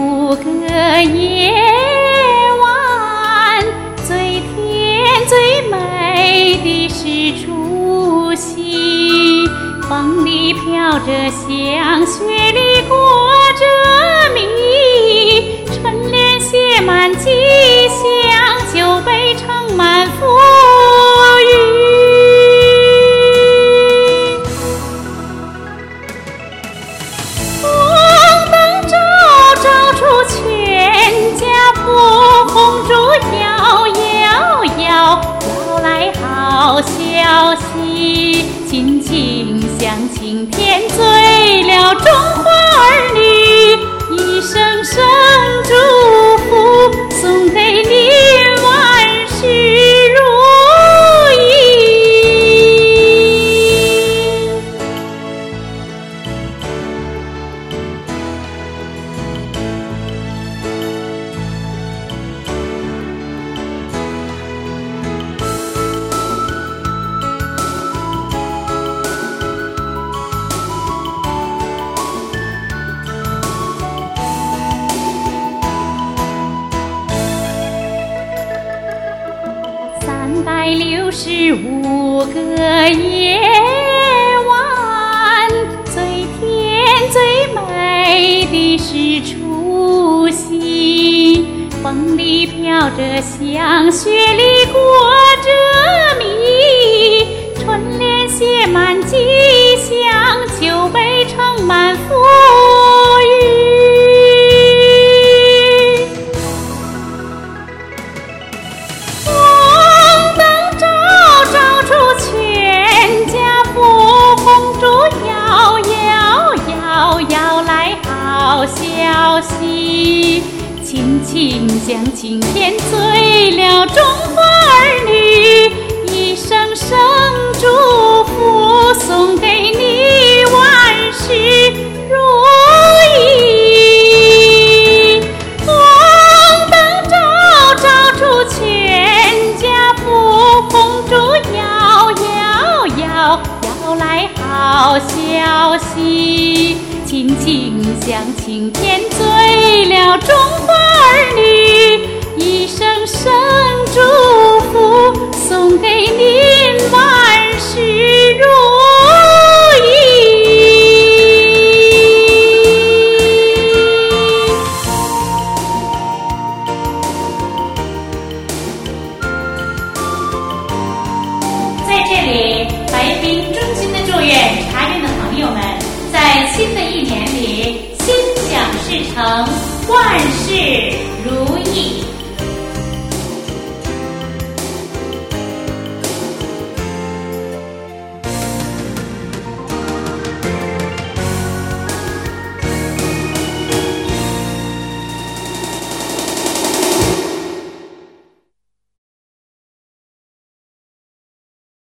5个夜晚，最甜最美的是除夕，风里飘着香，雪里裹着蜜，春联写满吉祥，酒杯盛满福裕。红灯照出全家福，红烛摇摇摇，摇来好消息。亲亲相亲甜醉了中华儿女，一声声祝福送给您，万事如意。365个夜晚，最甜最美的是除夕，风里飘着香，雪里裹着蜜，春联写满吉祥，酒杯盛满福裕。消息，亲亲相亲甜醉了中华儿女，一声声祝福送给你，万事如意。红灯照出全家福，红烛摇摇摇，摇来好消息。亲亲相亲甜醉了中华儿女，一声声祝福送给您，万事如意。在这里，白冰衷心的祝愿茶园的朋友们在新的一年里心想事成，万事如意。